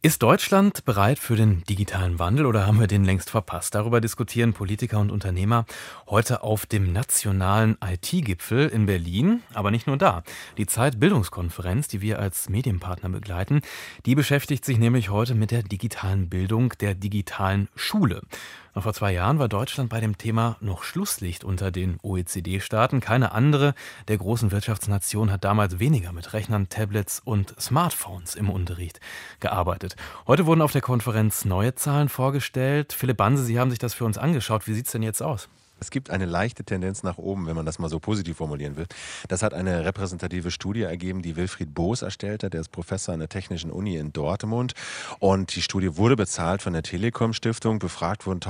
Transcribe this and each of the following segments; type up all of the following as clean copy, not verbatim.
Ist Deutschland bereit für den digitalen Wandel oder haben wir den längst verpasst? Darüber diskutieren Politiker und Unternehmer heute auf dem nationalen IT-Gipfel in Berlin. Aber nicht nur da. Die Zeit-Bildungskonferenz, die wir als Medienpartner begleiten, die beschäftigt sich nämlich heute mit der digitalen Bildung, der digitalen Schule. Noch vor 2 Jahren war Deutschland bei dem Thema noch Schlusslicht unter den OECD-Staaten. Keine andere der großen Wirtschaftsnationen hat damals weniger mit Rechnern, Tablets und Smartphones im Unterricht gearbeitet. Heute wurden auf der Konferenz neue Zahlen vorgestellt. Philipp Banse, Sie haben sich das für uns angeschaut. Wie sieht es denn jetzt aus? Es gibt eine leichte Tendenz nach oben, wenn man das mal so positiv formulieren will. Das hat eine repräsentative Studie ergeben, die Wilfried Boos erstellt hat. Der ist Professor an der Technischen Uni in Dortmund. Und die Studie wurde bezahlt von der Telekom-Stiftung. Befragt wurden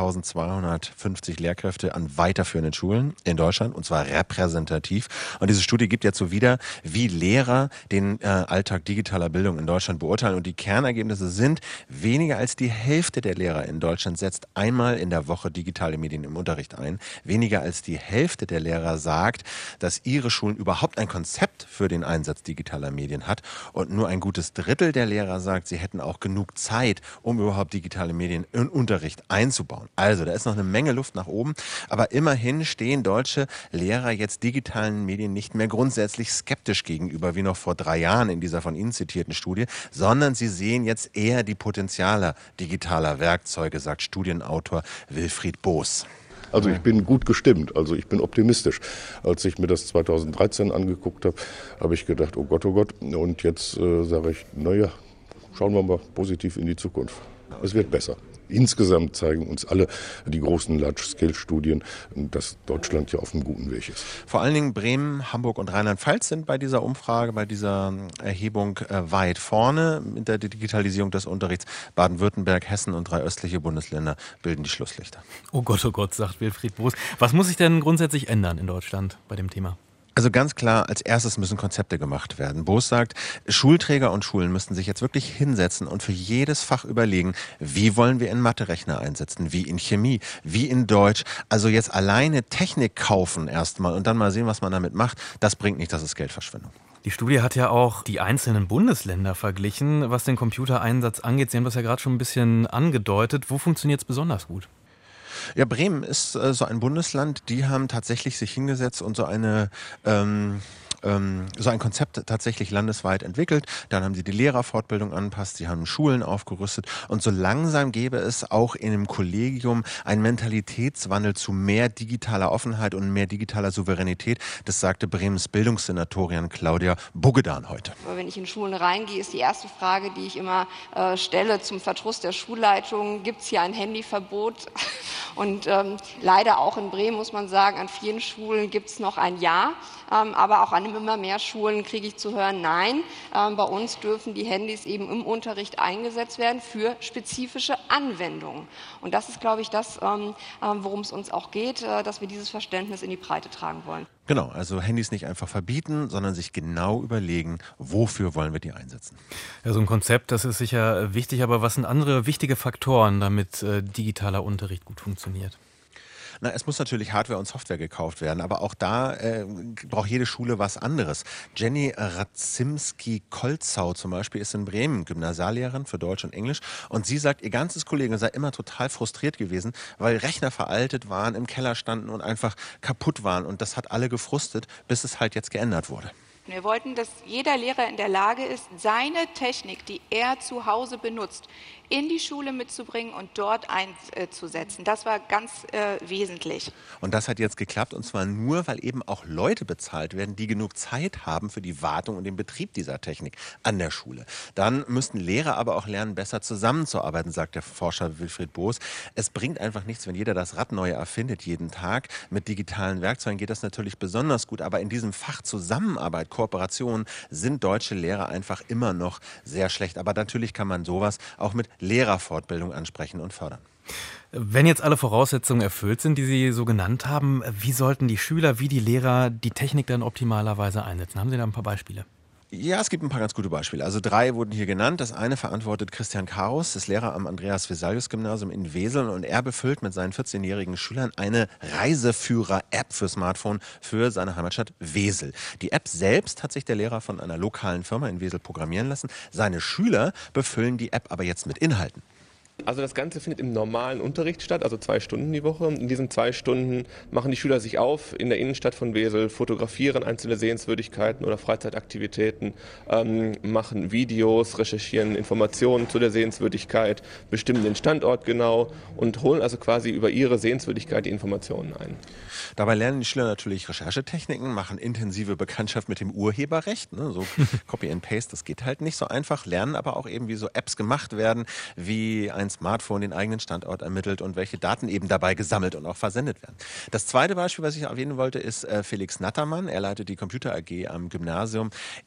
1250 Lehrkräfte an weiterführenden Schulen in Deutschland, und zwar repräsentativ. Und diese Studie gibt jetzt so wieder, wie Lehrer den Alltag digitaler Bildung in Deutschland beurteilen. Und die Kernergebnisse sind, weniger als die Hälfte der Lehrer in Deutschland setzt einmal in der Woche digitale Medien im Unterricht ein. Weniger als die Hälfte der Lehrer sagt, dass ihre Schulen überhaupt ein Konzept für den Einsatz digitaler Medien hat. Und nur ein gutes Drittel der Lehrer sagt, sie hätten auch genug Zeit, um überhaupt digitale Medien in Unterricht einzubauen. Also, da ist noch eine Menge Luft nach oben. Aber immerhin stehen deutsche Lehrer jetzt digitalen Medien nicht mehr grundsätzlich skeptisch gegenüber, wie noch vor 3 Jahren in dieser von Ihnen zitierten Studie, sondern sie sehen jetzt eher die Potenziale digitaler Werkzeuge, sagt Studienautor Wilfried Boos. Also ich bin gut gestimmt, also ich bin optimistisch. Als ich mir das 2013 angeguckt habe, habe ich gedacht, oh Gott, oh Gott. Und jetzt sage ich, naja, schauen wir mal positiv in die Zukunft. Es wird besser. Insgesamt zeigen uns alle die großen Large-Scale-Studien, dass Deutschland ja auf einem guten Weg ist. Vor allen Dingen Bremen, Hamburg und Rheinland-Pfalz sind bei dieser Umfrage, bei dieser Erhebung weit vorne mit der Digitalisierung des Unterrichts. Baden-Württemberg, Hessen und 3 östliche Bundesländer bilden die Schlusslichter. Oh Gott, sagt Wilfried Boos. Was muss sich denn grundsätzlich ändern in Deutschland bei dem Thema? Also ganz klar, als erstes müssen Konzepte gemacht werden. Boos sagt, Schulträger und Schulen müssten sich jetzt wirklich hinsetzen und für jedes Fach überlegen, wie wollen wir in Mathe-Rechner einsetzen, wie in Chemie, wie in Deutsch. Also jetzt alleine Technik kaufen erstmal und dann mal sehen, was man damit macht, das bringt nicht, das ist Geldverschwendung. Die Studie hat ja auch die einzelnen Bundesländer verglichen, was den Computereinsatz angeht. Sie haben das ja gerade schon ein bisschen angedeutet. Wo funktioniert es besonders gut? Ja, Bremen ist so ein Bundesland, die haben tatsächlich sich hingesetzt und so ein Konzept tatsächlich landesweit entwickelt. Dann haben sie die Lehrerfortbildung angepasst, sie haben Schulen aufgerüstet und so langsam gäbe es auch in dem Kollegium einen Mentalitätswandel zu mehr digitaler Offenheit und mehr digitaler Souveränität. Das sagte Bremens Bildungssenatorin Claudia Bogedan heute. Wenn ich in Schulen reingehe, ist die erste Frage, die ich immer stelle zum Verdruss der Schulleitung, gibt es hier ein Handyverbot? Und leider auch in Bremen muss man sagen, an vielen Schulen gibt es noch ein Ja, aber auch an immer mehr Schulen kriege ich zu hören, nein, bei uns dürfen die Handys eben im Unterricht eingesetzt werden für spezifische Anwendungen. Und das ist, glaube ich, das, worum es uns auch geht, dass wir dieses Verständnis in die Breite tragen wollen. Genau, also Handys nicht einfach verbieten, sondern sich genau überlegen, wofür wollen wir die einsetzen. Ja, so ein Konzept, das ist sicher wichtig, aber was sind andere wichtige Faktoren, damit digitaler Unterricht gut funktioniert? Na, es muss natürlich Hardware und Software gekauft werden, aber auch da braucht jede Schule was anderes. Jenny Radzimski-Kolzau zum Beispiel ist in Bremen Gymnasiallehrerin für Deutsch und Englisch und sie sagt, ihr ganzes Kollegium sei immer total frustriert gewesen, weil Rechner veraltet waren, im Keller standen und einfach kaputt waren und das hat alle gefrustet, bis es halt jetzt geändert wurde. Wir wollten, dass jeder Lehrer in der Lage ist, seine Technik, die er zu Hause benutzt, in die Schule mitzubringen und dort einzusetzen. Das war ganz wesentlich. Und das hat jetzt geklappt und zwar nur, weil eben auch Leute bezahlt werden, die genug Zeit haben für die Wartung und den Betrieb dieser Technik an der Schule. Dann müssten Lehrer aber auch lernen, besser zusammenzuarbeiten, sagt der Forscher Wilfried Boos. Es bringt einfach nichts, wenn jeder das Rad neu erfindet jeden Tag. Mit digitalen Werkzeugen geht das natürlich besonders gut, aber in diesem Fach Zusammenarbeit, Kooperation sind deutsche Lehrer einfach immer noch sehr schlecht. Aber natürlich kann man sowas auch mit Lehrerfortbildung ansprechen und fördern. Wenn jetzt alle Voraussetzungen erfüllt sind, die Sie so genannt haben, wie sollten die Schüler wie die Lehrer die Technik dann optimalerweise einsetzen? Haben Sie da ein paar Beispiele? Ja, es gibt ein paar ganz gute Beispiele. Also 3 wurden hier genannt. Das eine verantwortet Christian Karus, ist Lehrer am Andreas-Vesalius-Gymnasium in Wesel und er befüllt mit seinen 14-jährigen Schülern eine Reiseführer-App für Smartphone für seine Heimatstadt Wesel. Die App selbst hat sich der Lehrer von einer lokalen Firma in Wesel programmieren lassen. Seine Schüler befüllen die App aber jetzt mit Inhalten. Also das Ganze findet im normalen Unterricht statt, also 2 Stunden die Woche. In diesen 2 Stunden machen die Schüler sich auf in der Innenstadt von Wesel, fotografieren einzelne Sehenswürdigkeiten oder Freizeitaktivitäten, machen Videos, recherchieren Informationen zu der Sehenswürdigkeit, bestimmen den Standort genau und holen also quasi über ihre Sehenswürdigkeit die Informationen ein. Dabei lernen die Schüler natürlich Recherchetechniken, machen intensive Bekanntschaft mit dem Urheberrecht. Ne? So Copy and Paste, das geht halt nicht so einfach. Lernen aber auch eben, wie so Apps gemacht werden, wie ein Smartphone den eigenen Standort ermittelt und welche Daten eben dabei gesammelt und auch versendet werden. Das zweite Beispiel, was ich erwähnen wollte, ist Felix Nattermann. Er leitet die Computer AG am Gymnasium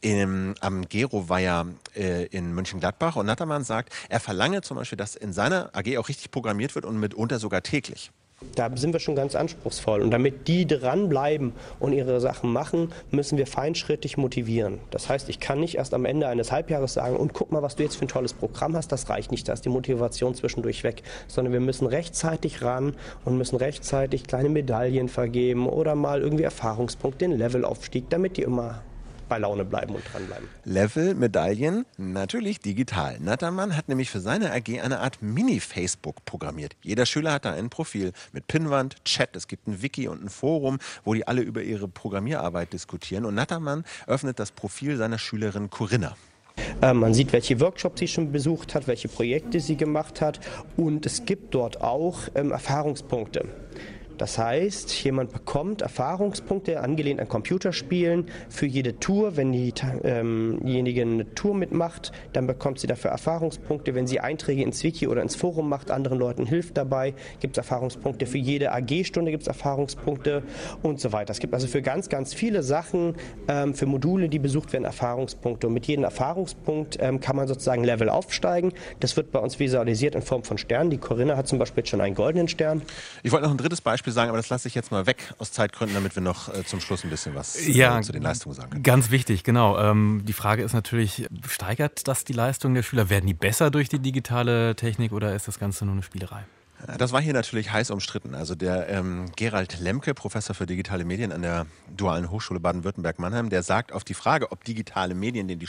am Geroweiher in Mönchengladbach. Und Nattermann sagt, er verlange zum Beispiel, dass in seiner AG auch richtig programmiert wird und mitunter sogar täglich. Da sind wir schon ganz anspruchsvoll. Und damit die dranbleiben und ihre Sachen machen, müssen wir feinschrittig motivieren. Das heißt, ich kann nicht erst am Ende eines Halbjahres sagen, und guck mal, was du jetzt für ein tolles Programm hast, das reicht nicht, da ist die Motivation zwischendurch weg. Sondern wir müssen rechtzeitig ran und müssen rechtzeitig kleine Medaillen vergeben oder mal irgendwie Erfahrungspunkte, den Levelaufstieg, damit die immer bei Laune bleiben und dranbleiben. Level, Medaillen, natürlich digital. Nattermann hat nämlich für seine AG eine Art Mini-Facebook programmiert. Jeder Schüler hat da ein Profil mit Pinnwand, Chat, es gibt ein Wiki und ein Forum, wo die alle über ihre Programmierarbeit diskutieren. Und Nattermann öffnet das Profil seiner Schülerin Corinna. Man sieht, welche Workshops sie schon besucht hat, welche Projekte sie gemacht hat und es gibt dort auch Erfahrungspunkte. Das heißt, jemand bekommt Erfahrungspunkte, angelehnt an Computerspielen, für jede Tour. Wenn diejenige eine Tour mitmacht, dann bekommt sie dafür Erfahrungspunkte. Wenn sie Einträge ins Wiki oder ins Forum macht, anderen Leuten hilft dabei, gibt es Erfahrungspunkte. Für jede AG-Stunde gibt es Erfahrungspunkte und so weiter. Es gibt also für ganz, ganz viele Sachen, für Module, die besucht werden, Erfahrungspunkte. Und mit jedem Erfahrungspunkt kann man sozusagen Level aufsteigen. Das wird bei uns visualisiert in Form von Sternen. Die Corinna hat zum Beispiel schon einen goldenen Stern. Ich wollte noch ein drittes Beispiel sagen, aber das lasse ich jetzt mal weg aus Zeitgründen, damit wir noch zum Schluss ein bisschen was zu den Leistungen sagen können. Ganz wichtig, genau. Die Frage ist natürlich, steigert das die Leistung der Schüler? Werden die besser durch die digitale Technik oder ist das Ganze nur eine Spielerei? Das war hier natürlich heiß umstritten. Also der Gerald Lemke, Professor für digitale Medien an der Dualen Hochschule Baden-Württemberg-Mannheim, der sagt auf die Frage, ob digitale Medien denn die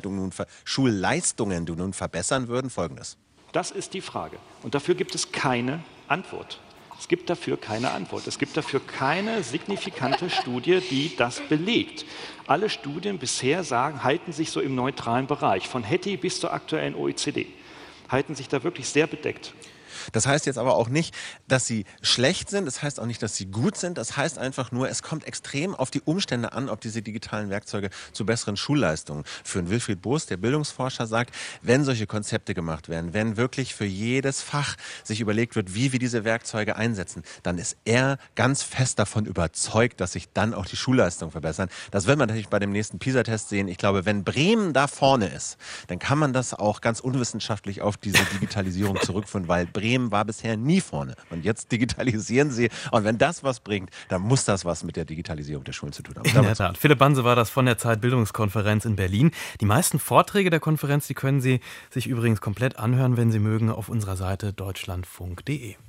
Schulleistungen nun verbessern würden, Folgendes. Das ist die Frage. Und dafür gibt es keine Antwort. Es gibt dafür keine Antwort. Es gibt dafür keine signifikante Studie, die das belegt. Alle Studien bisher halten sich so im neutralen Bereich, von Hattie bis zur aktuellen OECD, halten sich da wirklich sehr bedeckt. Das heißt jetzt aber auch nicht, dass sie schlecht sind, das heißt auch nicht, dass sie gut sind, das heißt einfach nur, es kommt extrem auf die Umstände an, ob diese digitalen Werkzeuge zu besseren Schulleistungen führen. Wilfried Boos, der Bildungsforscher, sagt, wenn solche Konzepte gemacht werden, wenn wirklich für jedes Fach sich überlegt wird, wie wir diese Werkzeuge einsetzen, dann ist er ganz fest davon überzeugt, dass sich dann auch die Schulleistungen verbessern. Das wird man natürlich bei dem nächsten PISA-Test sehen. Ich glaube, wenn Bremen da vorne ist, dann kann man das auch ganz unwissenschaftlich auf diese Digitalisierung zurückführen, weil Bremen war bisher nie vorne. Und jetzt digitalisieren sie. Und wenn das was bringt, dann muss das was mit der Digitalisierung der Schulen zu tun haben. In der Tat. Philipp Banse war das von der Zeit-Bildungskonferenz in Berlin. Die meisten Vorträge der Konferenz, die können Sie sich übrigens komplett anhören, wenn Sie mögen, auf unserer Seite deutschlandfunk.de.